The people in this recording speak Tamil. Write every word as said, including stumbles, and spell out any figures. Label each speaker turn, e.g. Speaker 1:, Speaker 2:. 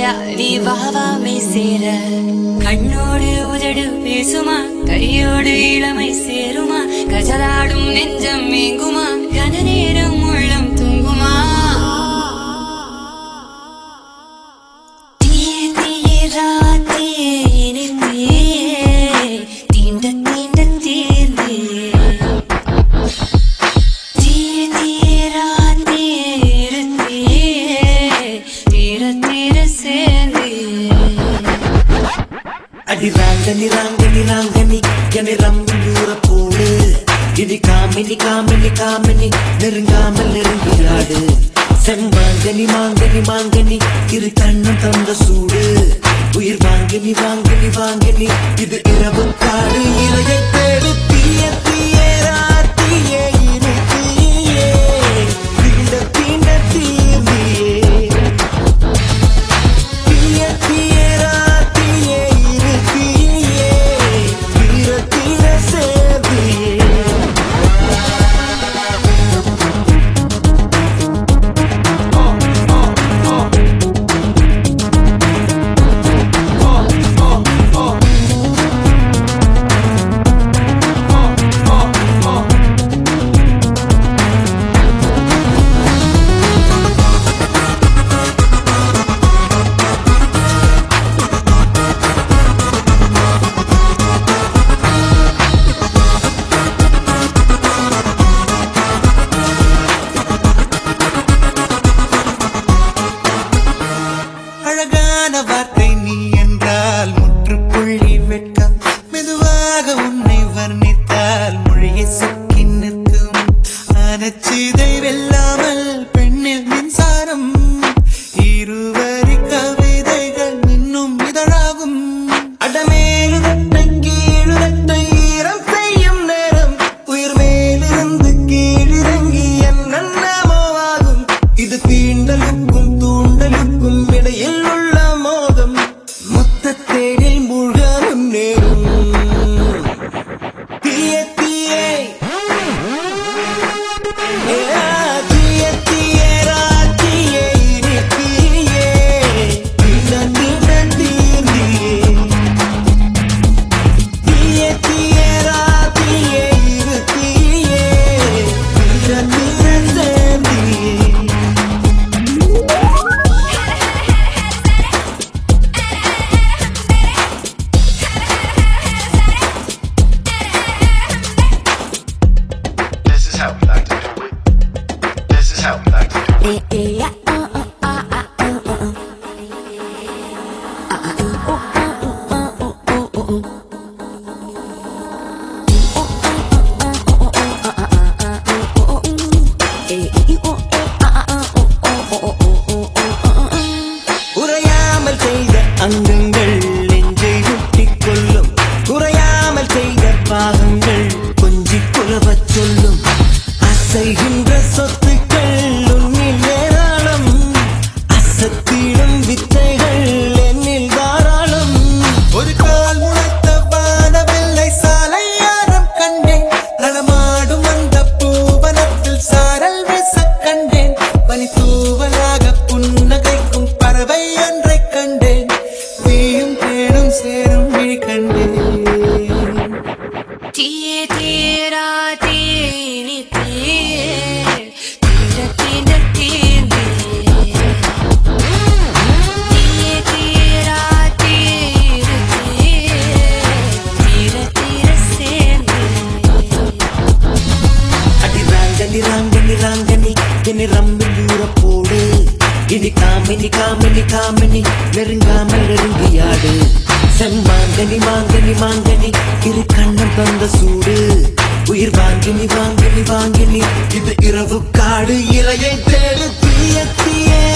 Speaker 1: வாடா நீ வாவாமை சேர கண்ணோடு உதடு பேசுமா கையோடு இளமை சேருமா கஜலாடும் நெஞ்சம் மேங்குமா கன நேரம் உள்ளம் தூங்குமா தீய தீய ராத்தியே இனிமையே தீண்ட தீண்ட தீர்ந்தே தீய தீய ராத்தியே இருந்தே தீர தீர சேர்ந்தே
Speaker 2: அடி ராங்கனி ராங்கனி ராங்கனி என்னை ரம்பியூர போடு இது காமினி காமினி காமினி நெருங்காமல் நெருங்கிடாடு செம்மாங்கனி மாங்கனி மாங்கனி இரு கண்ணும் தந்த சூடு உயிர் வாங்கினி வாங்கினி வாங்கினி இது இரவு காடு இறையை தேடு தீய தீய ராத்தியே இரு தீயே தீண்ட தீண்ட தீர்ந்தியே தீய தீய ராத்தியே இரு தீயே தீர தீர சேர்ந்தியே அழகான வார்த்தை நீ என்றால் முற்றுப்புள்ளி வெட்கம் மெதுவாக உன்னை வர்ணித்தால் மொழியை சொக்கி நிற்கும் அனச்சிதை வெல்லாமல் பெண்ணில் மின்சாரம் இருவரி கவிதைகள் இன்னும் இதழாகும் அடமேலுதட்டை கீழுதட்டை ஈரம் செய்யும் நேரம் உயிர் மேலிருந்து கீழிறங்கி என்னென்னமோ ஆகும் இது தீண்டலுக்கும் தூண்டலுக்கும் இடையில் உள்ள மோகம் மொத்த தேடில் மூழ்க முன்னேறும் தீய தீயே தீய தீய ராத்தியே இரு தீயே தீண்ட தீண்ட தீர்ந்தியே தீய தீய ராத்தியே இரு தீயே தீர தீர சேர்ந்தியே
Speaker 3: This is how we like to do it. This is how we like to do it.
Speaker 1: eh eh ah ah ah ah ah ah
Speaker 2: உறையாமல் செய்த அங்கங்கள் நெஞ்சை ஒட்டிக் கொள்ளும் குறையாமல் செய்த பாகங்கள் கொஞ்சி குலவச் சொல்லும் அசைகின்ற சொத்துக்கள் உன்னில் ஏராளம் அசத்திடும் வித்தைகள் என்னில் தாராளம் ஒரு கால் முளைத்த வானவெல்லை சாலை யாரம் கண்டேன் நடமாடும் அந்த பூவனத்தில் சாரல் வீச கண்டேன் பனி தூவலாக புன்னகைக்கும் பறவை ஒன்றை கண்டேன் தீயும் தேனும் சேரும் விழி கண்டேன்
Speaker 1: தீய தீரா தீனி தீயே தீர தீண்ட தீர்ந்தே தீய தீரா தீரு தீயே தீர தீர சேர்ந்தே
Speaker 2: அடி ராங்கனி ராங்கனி ராங்கனி என்னை ரம்பியூர போடு இது காமினி காமினி காமினி நெருங்காமல் நெருங்கியாடு செம்மாங்கனி மாங்கனி மாங்கனி இரு கண்ணம் தந்த சூடு உயிர் வாங்கினி வாங்கினி வாங்கினி இது இரவு காடு இறையை தேடு தீய தீய